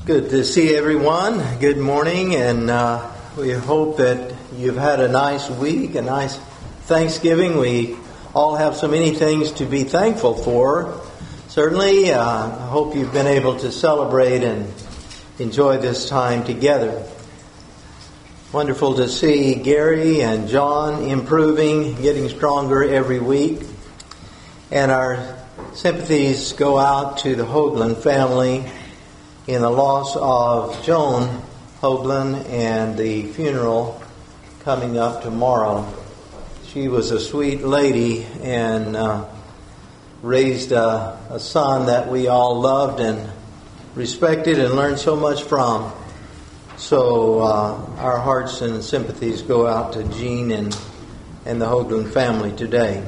Good to see everyone. Good morning, and we hope that you've had a nice week, a nice Thanksgiving. We all have so many things to be thankful for. Certainly, I hope you've been able to celebrate and enjoy this time together. Wonderful to see Gary and John improving, getting stronger every week. And our sympathies go out to the Hoagland family in the loss of Joan Hoagland and the funeral coming up tomorrow. She was a sweet lady and raised a son that we all loved and respected and learned so much from. So our hearts and sympathies go out to Jean and the Hoagland family today.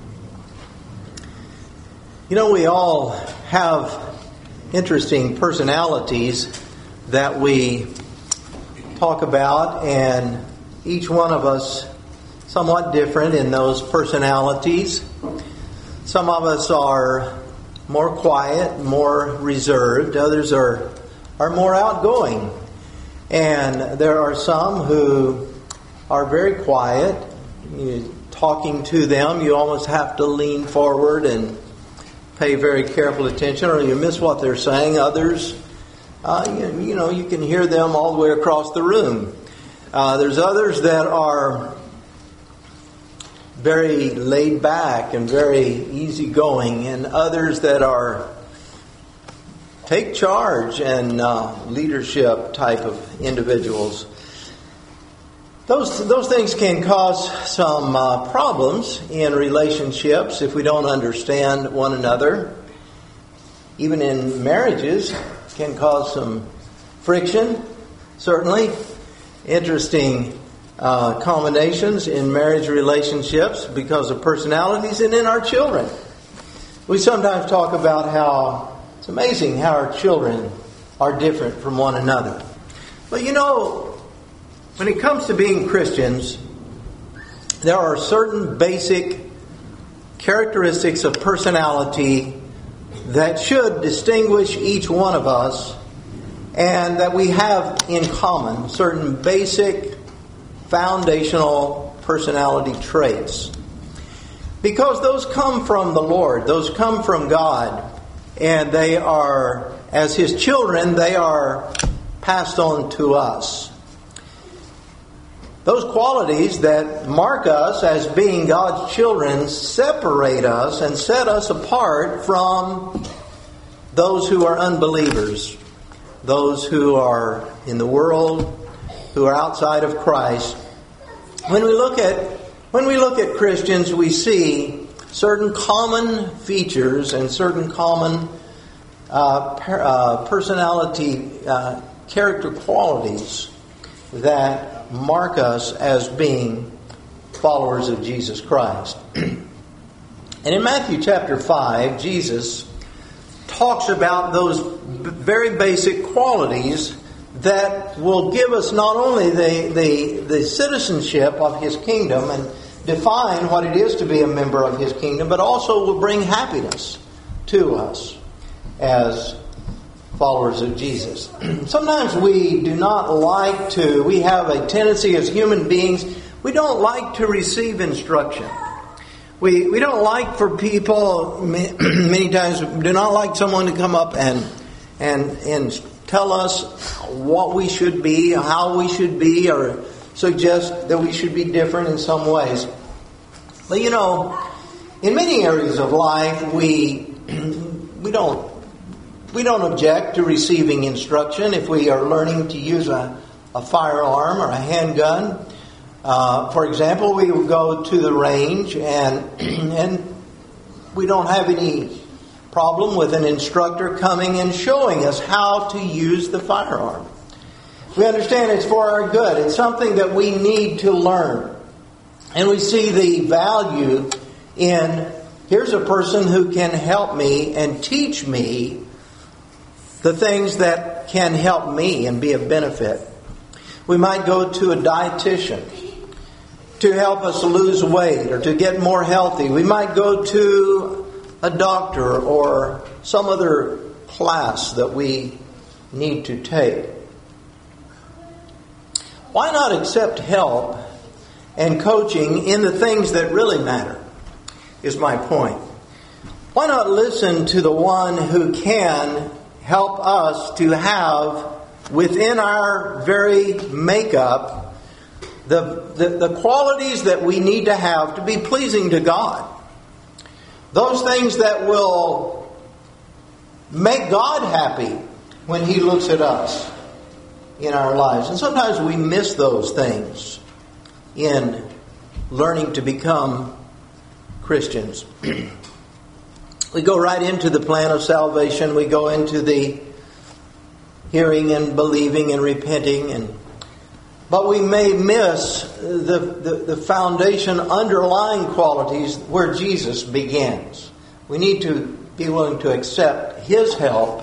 You know, we all have interesting personalities that we talk about, and each one of us somewhat different in those personalities. Some of us are more quiet, more reserved. Others are more outgoing. And there are some who are very quiet. Talking to them, you almost have to lean forward and pay very careful attention, or you miss what they're saying. Others, you can hear them all the way across the room. There's others that are very laid back and very easygoing, and others that are take charge and leadership type of individuals. Those things can cause some problems in relationships if we don't understand one another. Even in marriages, can cause some friction, certainly. Interesting combinations in marriage relationships because of personalities, and in our children. We sometimes talk about how it's amazing how our children are different from one another. But when it comes to being Christians, there are certain basic characteristics of personality that should distinguish each one of us and that we have in common, certain basic foundational personality traits. Because those come from the Lord, those come from God, and they are, as His children, they are passed on to us. Those qualities that mark us as being God's children separate us and set us apart from those who are unbelievers, those who are in the world, who are outside of Christ. When we look at Christians, we see certain common features and certain common personality character qualities that mark us as being followers of Jesus Christ. And in Matthew chapter 5, Jesus talks about those very basic qualities that will give us not only the citizenship of His kingdom and define what it is to be a member of His kingdom, but also will bring happiness to us as followers of Jesus. Sometimes we have a tendency as human beings, we don't like to receive instruction. We don't like for people, many times, do not like someone to come up and tell us what we should be, how we should be, or suggest that we should be different in some ways. But in many areas of life, we don't object to receiving instruction if we are learning to use a firearm or a handgun. For example, we will go to the range and we don't have any problem with an instructor coming and showing us how to use the firearm. We understand it's for our good. It's something that we need to learn. And we see the value in, here's a person who can help me and teach me the things that can help me and be of benefit. We might go to a dietitian to help us lose weight or to get more healthy. We might go to a doctor or some other class that we need to take. Why not accept help and coaching in the things that really matter, is my point. Why not listen to the one who can help us to have within our very makeup the qualities that we need to have to be pleasing to God. Those things that will make God happy when He looks at us in our lives. And sometimes we miss those things in learning to become Christians. We go right into the plan of salvation. We go into the hearing and believing and repenting, but we may miss the foundation underlying qualities where Jesus begins. We need to be willing to accept His help,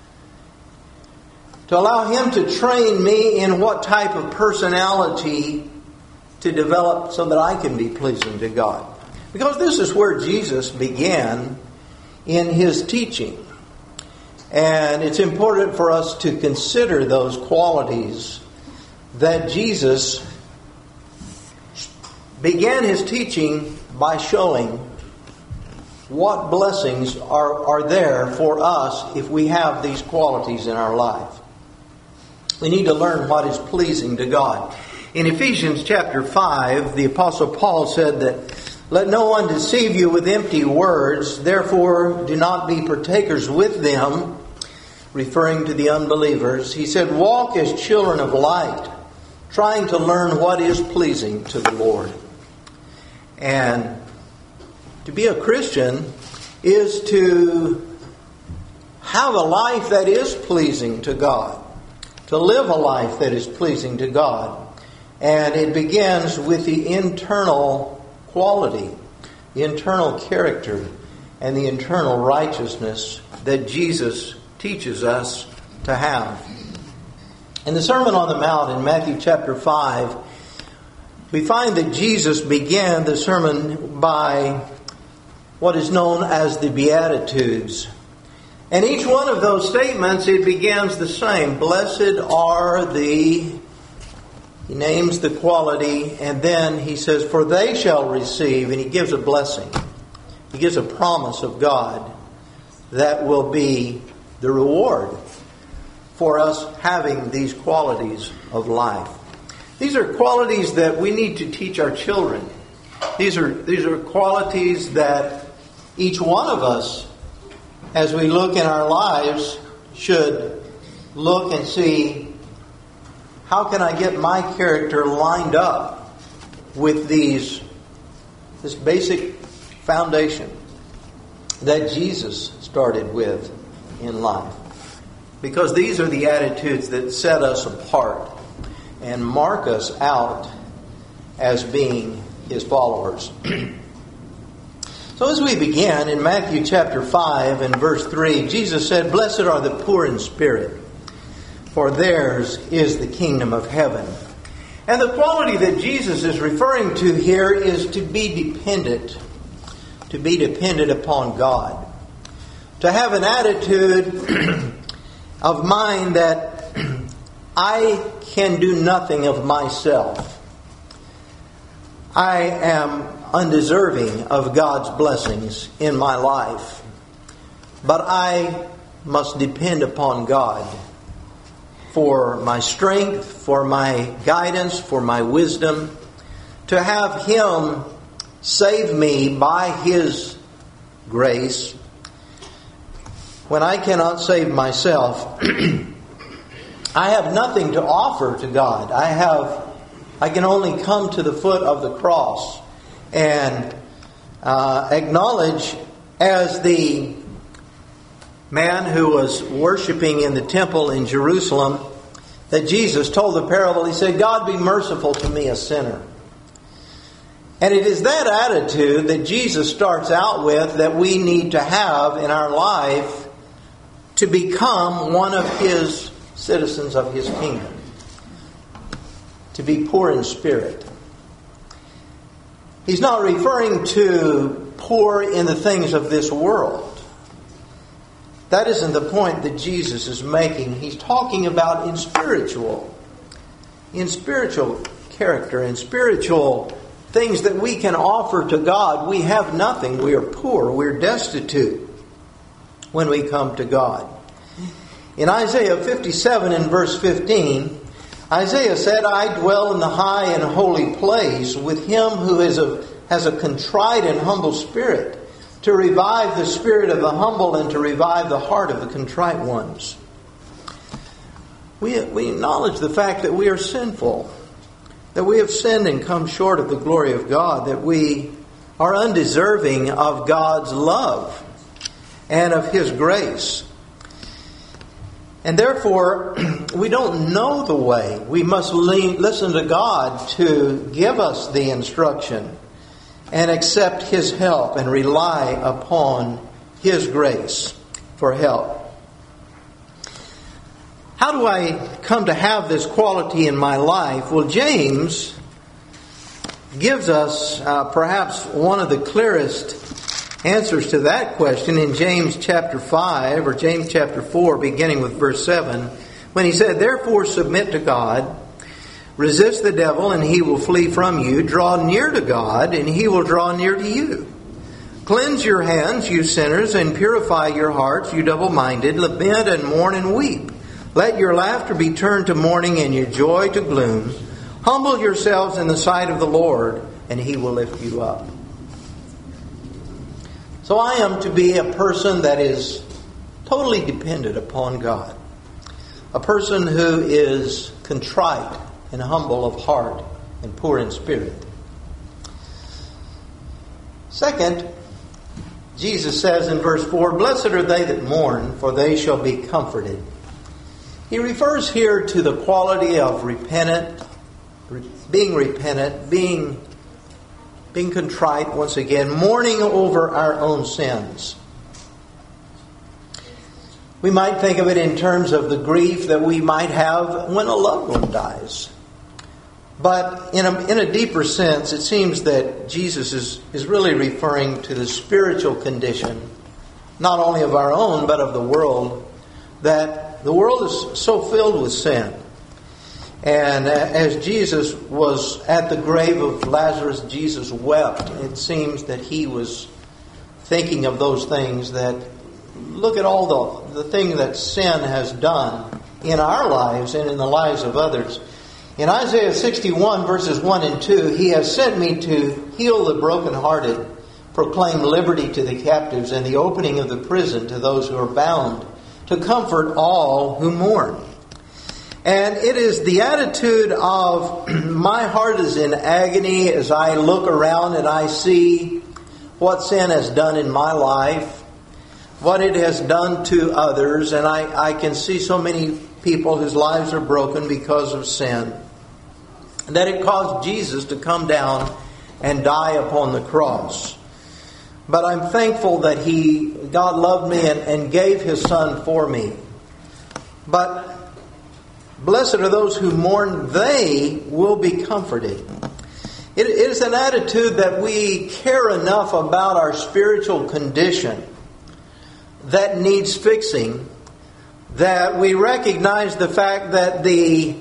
to allow Him to train me in what type of personality to develop so that I can be pleasing to God. Because this is where Jesus began in His teaching. And it's important for us to consider those qualities that Jesus began His teaching by showing what blessings are there for us if we have these qualities in our life. We need to learn what is pleasing to God. In Ephesians chapter 5, the Apostle Paul said that, "Let no one deceive you with empty words, therefore do not be partakers with them," referring to the unbelievers. He said, "Walk as children of light, trying to learn what is pleasing to the Lord." And to be a Christian is to have a life that is pleasing to God, to live a life that is pleasing to God. And it begins with the internal quality, the internal character, and the internal righteousness that Jesus teaches us to have. In the Sermon on the Mount in Matthew chapter 5, we find that Jesus began the sermon by what is known as the Beatitudes. And each one of those statements, it begins the same. Blessed are the... He names the quality, and then he says, "For they shall receive," and he gives a blessing. He gives a promise of God that will be the reward for us having these qualities of life. These are qualities that we need to teach our children. These are qualities that each one of us, as we look in our lives, should look and see, how can I get my character lined up with this basic foundation that Jesus started with in life? Because these are the attitudes that set us apart and mark us out as being His followers. So as we begin in Matthew chapter 5 and verse 3, Jesus said, "Blessed are the poor in spirit, for theirs is the kingdom of heaven." And the quality that Jesus is referring to here is to be dependent upon God. To have an attitude of mind that I can do nothing of myself. I am undeserving of God's blessings in my life. But I must depend upon God for my strength, for my guidance, for my wisdom, to have Him save me by His grace when I cannot save myself. I have nothing to offer to God. I can only come to the foot of the cross and acknowledge, as the man who was worshiping in the temple in Jerusalem, that Jesus told the parable. He said, "God, be merciful to me, a sinner." And it is that attitude that Jesus starts out with that we need to have in our life to become one of His citizens of His kingdom. To be poor in spirit. He's not referring to poor in the things of this world. That isn't the point that Jesus is making. He's talking about in spiritual character, in spiritual things that we can offer to God. We have nothing. We are poor. We're destitute when we come to God. In Isaiah 57 and verse 15, Isaiah said, I dwell in the high and holy place with him who has a contrite and humble spirit, to revive the spirit of the humble and to revive the heart of the contrite ones. We acknowledge the fact that we are sinful, that we have sinned and come short of the glory of God, that we are undeserving of God's love and of His grace. And therefore, we don't know the way. We must listen to God to give us the instruction and accept His help and rely upon His grace for help. How do I come to have this quality in my life? Well, James gives us perhaps one of the clearest answers to that question in James chapter 5 or James chapter 4, beginning with verse 7, when he said, Therefore submit to God, resist the devil, and he will flee from you. Draw near to God, and He will draw near to you. Cleanse your hands, you sinners, and purify your hearts, you double-minded. Lament and mourn and weep. Let your laughter be turned to mourning and your joy to gloom. Humble yourselves in the sight of the Lord, and He will lift you up. So I am to be a person that is totally dependent upon God. A person who is contrite and humble of heart and poor in spirit. Second, Jesus says in verse 4, Blessed are they that mourn, for they shall be comforted. He refers here to the quality of being contrite once again, mourning over our own sins. We might think of it in terms of the grief that we might have when a loved one dies. But in a deeper sense, it seems that Jesus is really referring to the spiritual condition, not only of our own, but of the world, that the world is so filled with sin. And as Jesus was at the grave of Lazarus, Jesus wept. It seems that He was thinking of those things, that look at all the thing that sin has done in our lives and in the lives of others. In Isaiah 61 verses 1 and 2, He has sent me to heal the brokenhearted, proclaim liberty to the captives, and the opening of the prison to those who are bound, to comfort all who mourn. And it is the attitude of my heart is in agony as I look around and I see what sin has done in my life, what it has done to others, and I can see so many people whose lives are broken because of sin, that it caused Jesus to come down and die upon the cross. But I'm thankful that God loved me and gave His Son for me. But blessed are those who mourn, they will be comforted. It is an attitude that we care enough about our spiritual condition that needs fixing, that we recognize the fact that the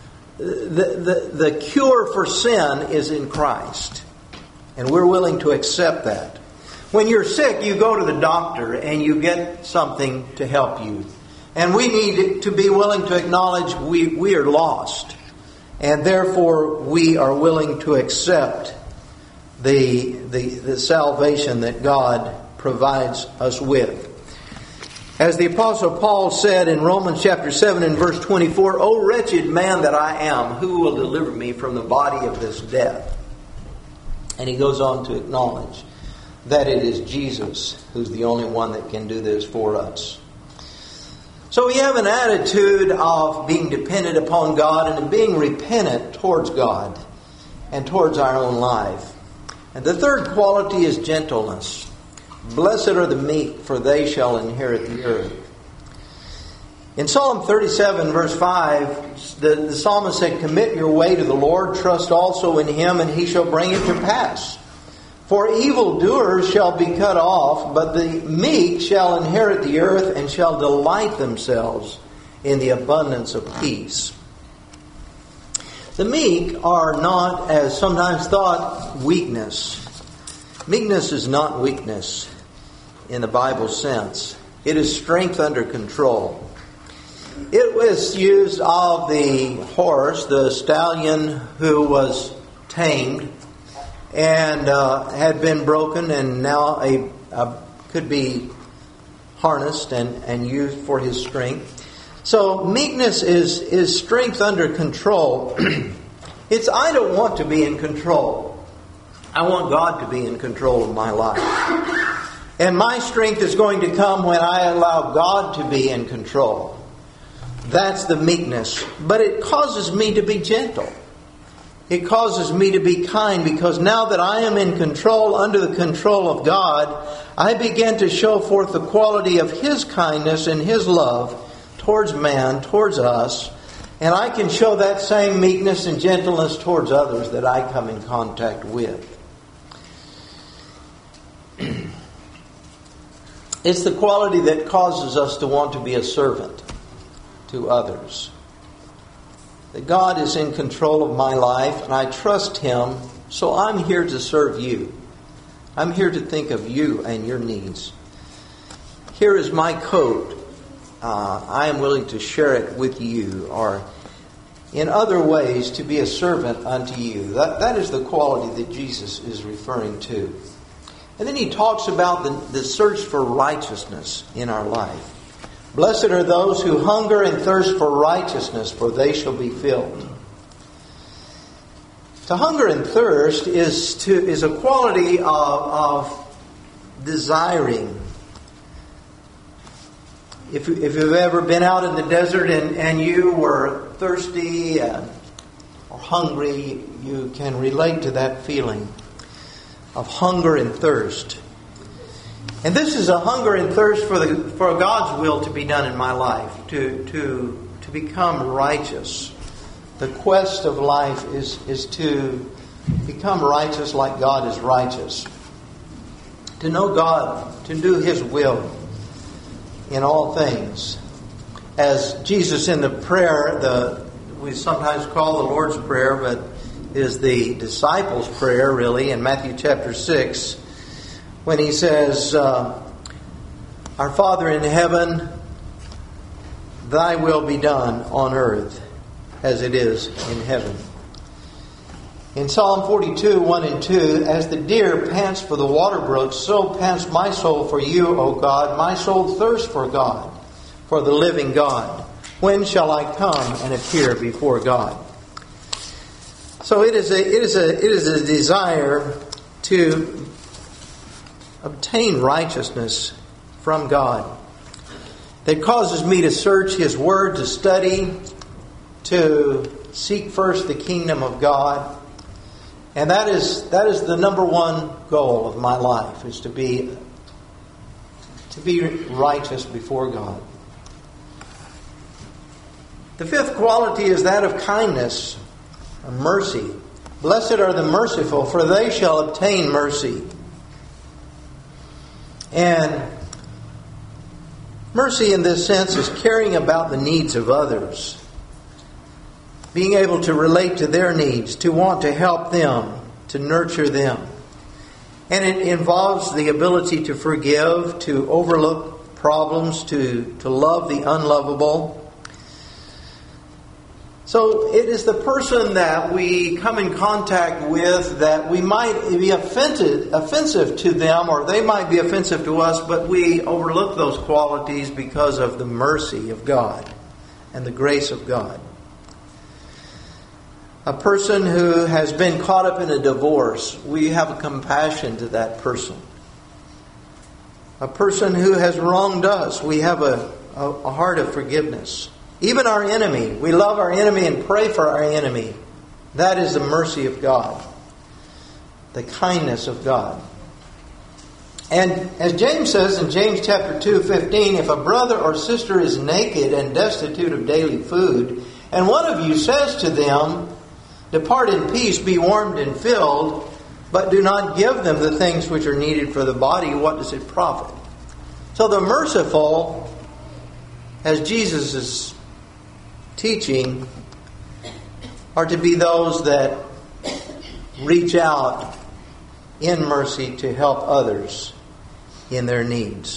cure for sin is in Christ. And we're willing to accept that. When you're sick, you go to the doctor and you get something to help you. And we need to be willing to acknowledge we are lost. And therefore we are willing to accept the salvation that God provides us with. As the Apostle Paul said in Romans chapter 7 and verse 24, O wretched man that I am, who will deliver me from the body of this death? And he goes on to acknowledge that it is Jesus who's the only one that can do this for us. So we have an attitude of being dependent upon God and being repentant towards God and towards our own life. And the third quality is gentleness. Blessed are the meek, for they shall inherit the earth. In Psalm 37, verse 5, the psalmist said, Commit your way to the Lord, trust also in Him, and He shall bring it to pass. For evildoers shall be cut off, but the meek shall inherit the earth and shall delight themselves in the abundance of peace. The meek are not, as sometimes thought, weakness. Meekness is not weakness in the Bible sense. It is strength under control. It was used of the horse, the stallion who was tamed and had been broken and now could be harnessed and used for his strength. So meekness is strength under control. It's I don't want to be in control. I want God to be in control of my life. And my strength is going to come when I allow God to be in control. That's the meekness. But it causes me to be gentle. It causes me to be kind, because now that I am in control, under the control of God, I begin to show forth the quality of His kindness and His love towards man, towards us, and I can show that same meekness and gentleness towards others that I come in contact with. It's the quality that causes us to want to be a servant to others. That God is in control of my life and I trust Him, so I'm here to serve you. I'm here to think of you and your needs. Here is my coat. I am willing to share it with you, or in other ways to be a servant unto you. That is the quality that Jesus is referring to. And then He talks about the search for righteousness in our life. Blessed are those who hunger and thirst for righteousness, for they shall be filled. To hunger and thirst is a quality of desiring. If you've ever been out in the desert and you were thirsty or hungry, you can relate to that feeling of hunger and thirst. And this is a hunger and thirst for God's will to be done in my life, to become righteous. The quest of life is to become righteous like God is righteous. To know God, to do His will in all things. As Jesus in the prayer, we sometimes call the Lord's Prayer, but is the disciples' prayer really, in Matthew chapter 6, when He says, Our Father in heaven, Thy will be done on earth as it is in heaven. In Psalm 42, 1 and 2, as the deer pants for the water brooks, so pants my soul for you, O God. My soul thirsts for God, for the living God. When shall I come and appear before God? So it is a desire to obtain righteousness from God that causes me to search His Word, to study, to seek first the kingdom of God. And that is the number one goal of my life, is to be righteous before God. The fifth quality is that of kindness, or mercy. Blessed are the merciful, for they shall obtain mercy. And mercy in this sense is caring about the needs of others. Being able to relate to their needs, to want to help them, to nurture them. And it involves the ability to forgive, to overlook problems, to love the unlovable. So it is the person that we come in contact with that we might be offensive to them, or they might be offensive to us, but we overlook those qualities because of the mercy of God and the grace of God. A person who has been caught up in a divorce, we have a compassion to that person. A person who has wronged us, we have a heart of forgiveness. Even our enemy, we love our enemy and pray for our enemy. That is the mercy of God, the kindness of God. And as James says in James chapter 2:15, if a brother or sister is naked and destitute of daily food, and one of you says to them, depart in peace, be warmed and filled, but do not give them the things which are needed for the body, what does it profit? So the merciful, as Jesus is teaching, are to be those that reach out in mercy to help others in their needs.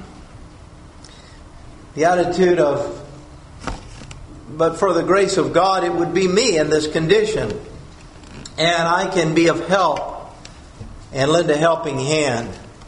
The attitude of, but for the grace of God, it would be me in this condition. And I can be of help and lend a helping hand.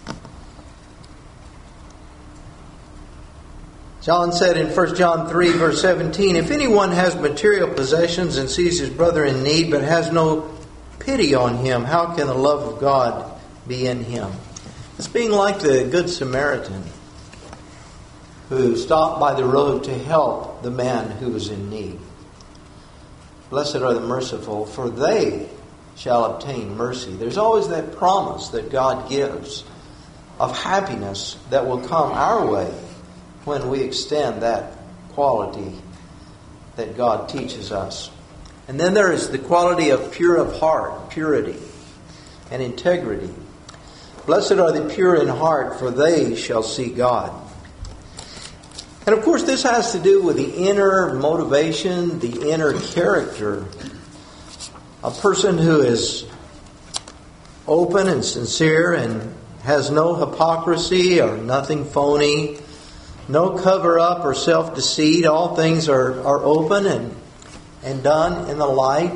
John said in 1 John 3 verse 17, if anyone has material possessions and sees his brother in need but has no pity on him, how can the love of God be in him? It's being like the Good Samaritan who stopped by the road to help the man who was in need. Blessed are the merciful, for they shall obtain mercy. There's always that promise that God gives of happiness that will come our way when we extend that quality that God teaches us. And then there is the quality of pure of heart, purity and integrity. Blessed are the pure in heart, for they shall see God. And of course this has to do with the inner motivation, the inner character. A person who is open and sincere and has no hypocrisy or nothing phony, no cover-up or self-deceit. All things are open and done in the light.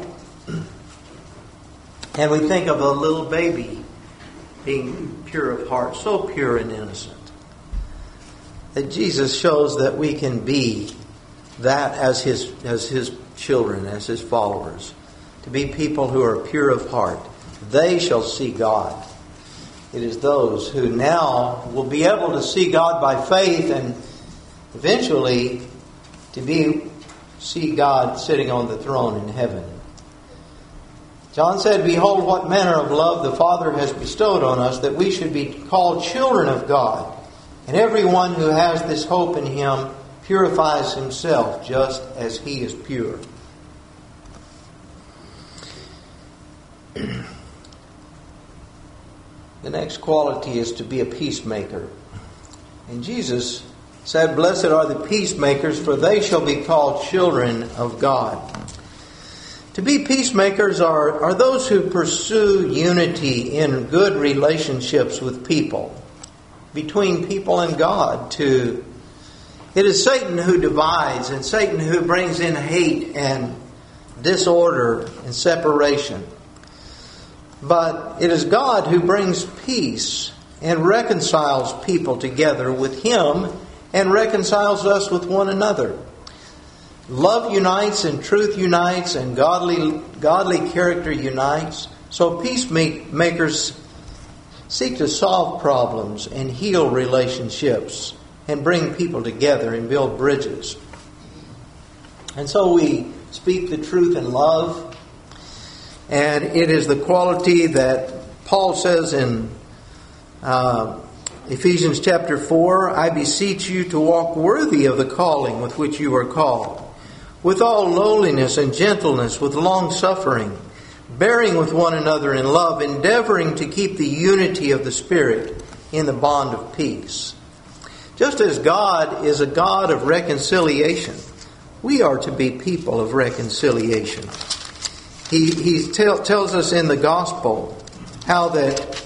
And we think of a little baby being pure of heart, so pure and innocent. That Jesus shows that we can be that as His children, as His followers. To be people who are pure of heart. They shall see God. It is those who now will be able to see God by faith and eventually to see God sitting on the throne in heaven. John said, behold, what manner of love the Father has bestowed on us, that we should be called children of God. And everyone who has this hope in Him purifies himself just as He is pure. The next quality is to be a peacemaker. And Jesus said, blessed are the peacemakers, for they shall be called children of God. To be peacemakers are those who pursue unity in good relationships with people, between people and God. It is Satan who divides, and Satan who brings in hate and disorder and separation. But it is God who brings peace and reconciles people together with Him and reconciles us with one another. Love unites and truth unites and godly character unites. So peacemakers seek to solve problems and heal relationships and bring people together and build bridges. And so we speak the truth in love. And it is the quality that Paul says in Ephesians chapter 4, I beseech you to walk worthy of the calling with which you are called, with all lowliness and gentleness, with long suffering, bearing with one another in love, endeavoring to keep the unity of the Spirit in the bond of peace. Just as God is a God of reconciliation, we are to be people of reconciliation. He tells us in the gospel how that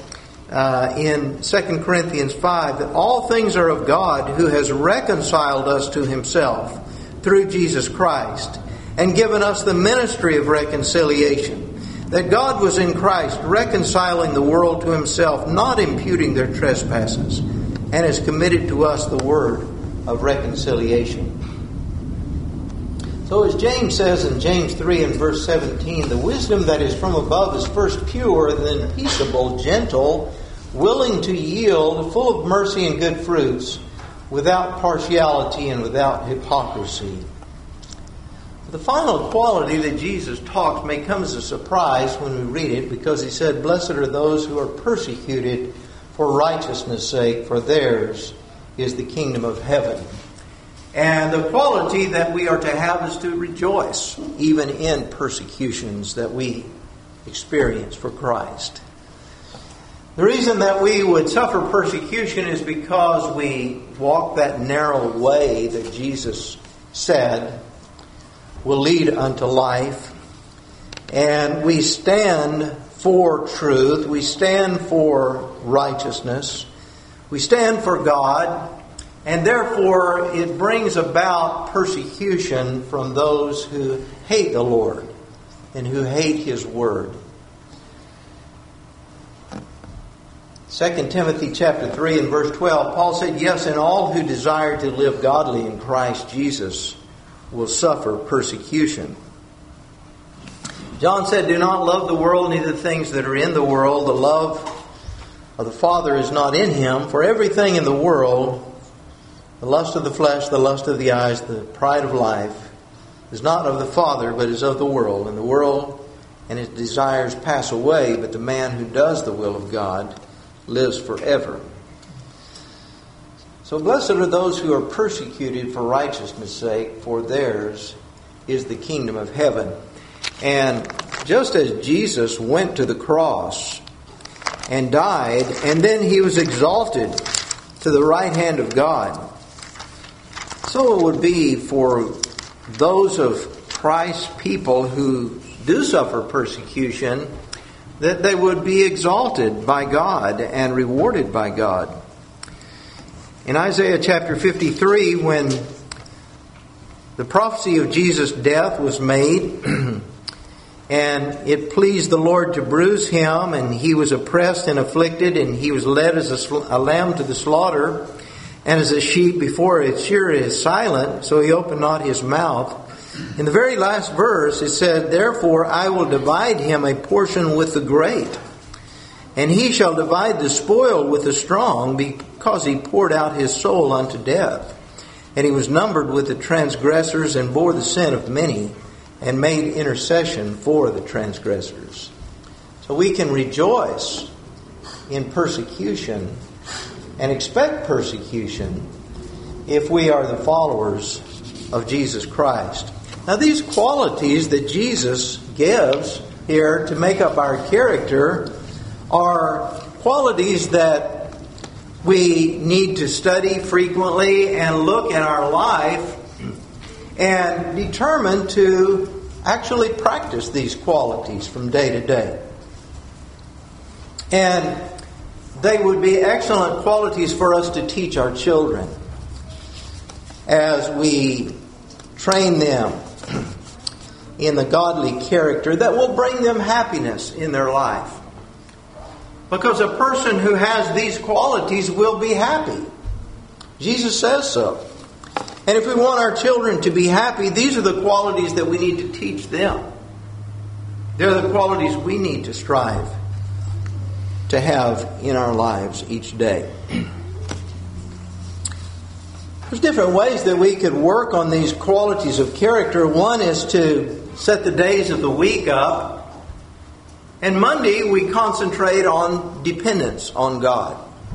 in 2 Corinthians 5 that all things are of God, who has reconciled us to Himself through Jesus Christ and given us the ministry of reconciliation. That God was in Christ reconciling the world to Himself, not imputing their trespasses, and has committed to us the word of reconciliation. So as James says in James 3 and verse 17, the wisdom that is from above is first pure, then peaceable, gentle, willing to yield, full of mercy and good fruits, without partiality and without hypocrisy. The final quality that Jesus talks may come as a surprise when we read it, because He said, blessed are those who are persecuted for righteousness' sake, for theirs is the kingdom of heaven. And the quality that we are to have is to rejoice, even in persecutions that we experience for Christ. The reason that we would suffer persecution is because we walk that narrow way that Jesus said will lead unto life. And we stand for truth. We stand for righteousness. We stand for God. And therefore it brings about persecution from those who hate the Lord and who hate His Word. 2 Timothy chapter 3 and verse 12, Paul said, "Yes, and all who desire to live godly in Christ Jesus will suffer persecution." John said, "Do not love the world, neither the things that are in the world. The love of the Father is not in him. For everything in the world, the lust of the flesh, the lust of the eyes, the pride of life, is not of the Father, but is of the world. And the world and its desires pass away, but the man who does the will of God lives forever." So blessed are those who are persecuted for righteousness' sake, for theirs is the kingdom of heaven. And just as Jesus went to the cross and died, and then He was exalted to the right hand of God, so it would be for those of Christ's people who do suffer persecution, that they would be exalted by God and rewarded by God. In Isaiah chapter 53, when the prophecy of Jesus' death was made, and it pleased the Lord to bruise Him, and He was oppressed and afflicted, and He was led as a lamb to the slaughter, and as a sheep before its shearer is silent, so He opened not His mouth. In the very last verse it said, "Therefore I will divide him a portion with the great, and he shall divide the spoil with the strong, because he poured out his soul unto death. And he was numbered with the transgressors, and bore the sin of many, and made intercession for the transgressors." So we can rejoice in persecution and expect persecution if we are the followers of Jesus Christ. Now, these qualities that Jesus gives here to make up our character are qualities that we need to study frequently and look at our life and determine to actually practice these qualities from day to day. And they would be excellent qualities for us to teach our children as we train them in the godly character that will bring them happiness in their life. Because a person who has these qualities will be happy. Jesus says so. And if we want our children to be happy, these are the qualities that we need to teach them. They're the qualities we need to strive to have in our lives each day. There's different ways that we could work on these qualities of character. One is to set the days of the week up. And Monday we concentrate on dependence on God.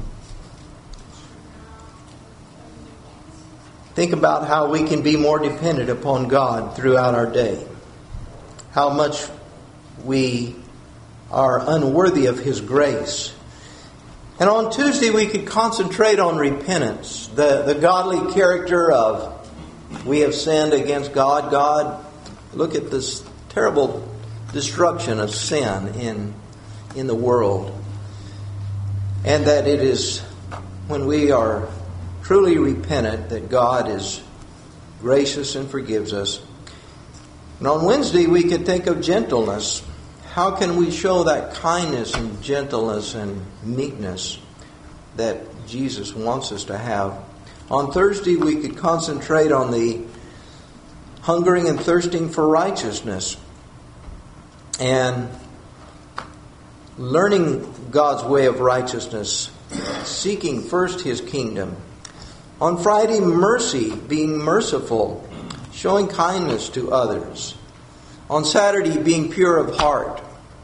Think about how we can be more dependent upon God throughout our day. How much we are unworthy of His grace. And on Tuesday we could concentrate on repentance. The godly character of we have sinned against God. God, look at this terrible destruction of sin in the world. And that it is when we are truly repentant that God is gracious and forgives us. And on Wednesday we could think of gentleness. How can we show that kindness and gentleness and meekness that Jesus wants us to have? On Thursday, we could concentrate on the hungering and thirsting for righteousness and learning God's way of righteousness, seeking first His kingdom. On Friday, mercy, being merciful, showing kindness to others. On Saturday, being pure of heart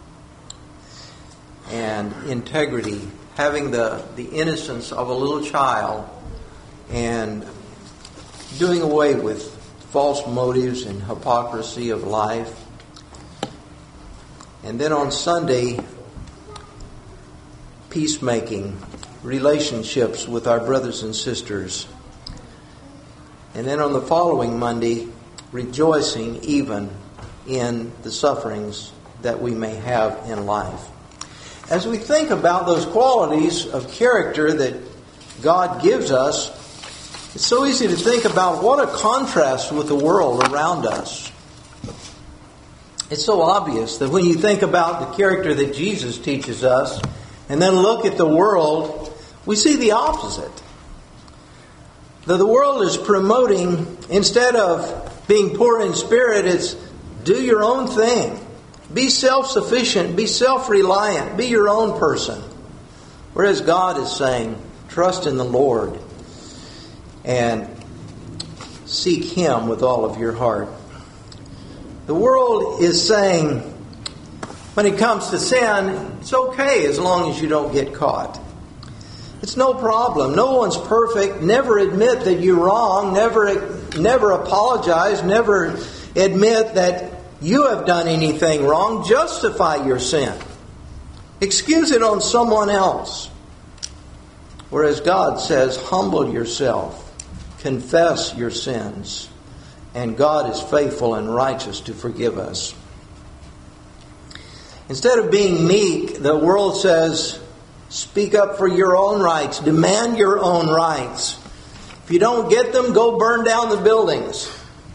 and integrity, having the innocence of a little child and doing away with false motives and hypocrisy of life. And then on Sunday, peacemaking, relationships with our brothers and sisters. And then on the following Monday, rejoicing even in the sufferings that we may have in life. As we think about those qualities of character that God gives us, it's so easy to think about what a contrast with the world around us. It's so obvious that when you think about the character that Jesus teaches us, and then look at the world, we see the opposite. That the world is promoting, instead of being poor in spirit, it's do your own thing. Be self-sufficient. Be self-reliant. Be your own person. Whereas God is saying, trust in the Lord and seek Him with all of your heart. The world is saying, when it comes to sin, it's okay as long as you don't get caught. It's no problem. No one's perfect. Never admit that you're wrong. Never apologize. Never admit that you have done anything wrong. Justify your sin. Excuse it on someone else. Whereas God says, humble yourself. Confess your sins. And God is faithful and righteous to forgive us. Instead of being meek, the world says, speak up for your own rights. Demand your own rights. If you don't get them, go burn down the buildings.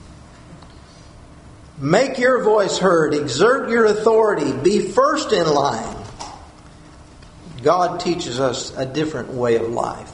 Make your voice heard. Exert your authority. Be first in line. God teaches us a different way of life.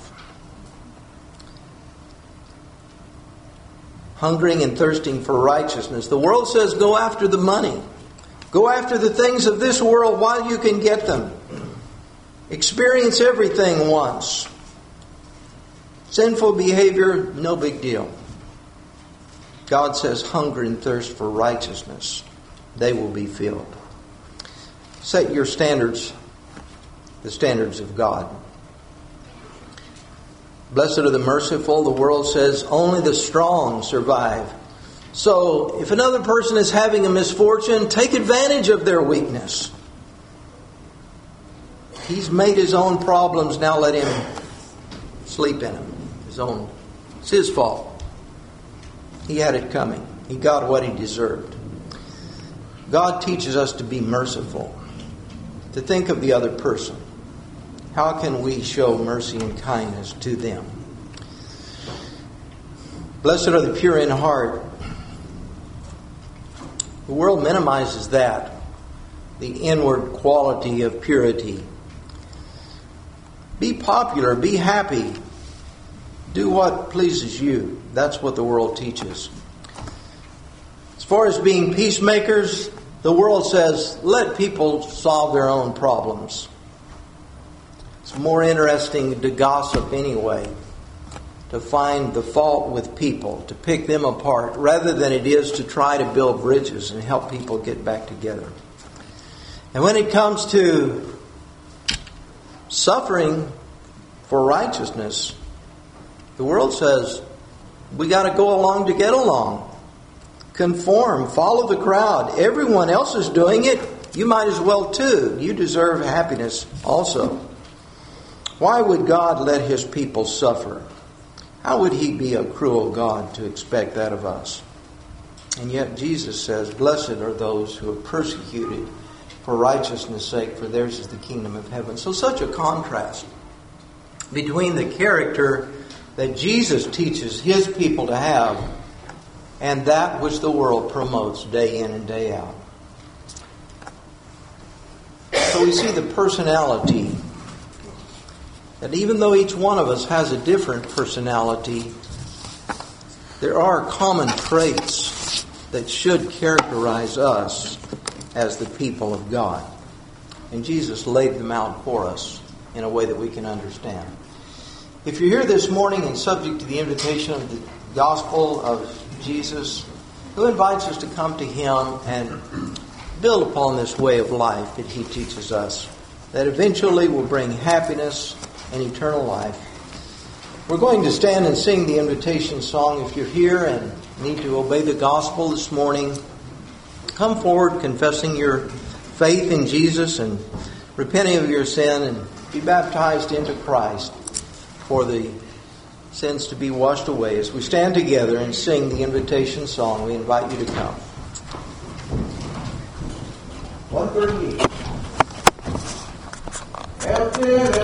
Hungering and thirsting for righteousness. The world says go after the money. Go after the things of this world while you can get them. Experience everything once. Sinful behavior, no big deal. God says hunger and thirst for righteousness. They will be filled. Set your standards, the standards of God. Blessed are the merciful. The world says only the strong survive. So if another person is having a misfortune, take advantage of their weakness. He's made his own problems. Now let him sleep in them. It's his fault. He had it coming. He got what he deserved. God teaches us to be merciful, to think of the other person. How can we show mercy and kindness to them? Blessed are the pure in heart. The world minimizes that, the inward quality of purity. Be popular, be happy. Do what pleases you. That's what the world teaches. As far as being peacemakers, the world says, let people solve their own problems. It's more interesting to gossip anyway, to find the fault with people, to pick them apart, rather than it is to try to build bridges and help people get back together. And when it comes to suffering for righteousness, the world says, we got to go along to get along. Conform, follow the crowd. Everyone else is doing it. You might as well too. You deserve happiness also. Why would God let His people suffer? How would He be a cruel God to expect that of us? And yet Jesus says, blessed are those who are persecuted for righteousness' sake, for theirs is the kingdom of heaven. So such a contrast between the character that Jesus teaches His people to have and that which the world promotes day in and day out. So we see the personality, that even though each one of us has a different personality, there are common traits that should characterize us as the people of God. And Jesus laid them out for us in a way that we can understand. If you're here this morning and subject to the invitation of the gospel of Jesus, who invites us to come to Him and build upon this way of life that He teaches us, that eventually will bring happiness and eternal life. We're going to stand and sing the invitation song. If you're here and need to obey the gospel this morning, come forward confessing your faith in Jesus and repenting of your sin and be baptized into Christ for the sins to be washed away. As we stand together and sing the invitation song, we invite you to come. 138.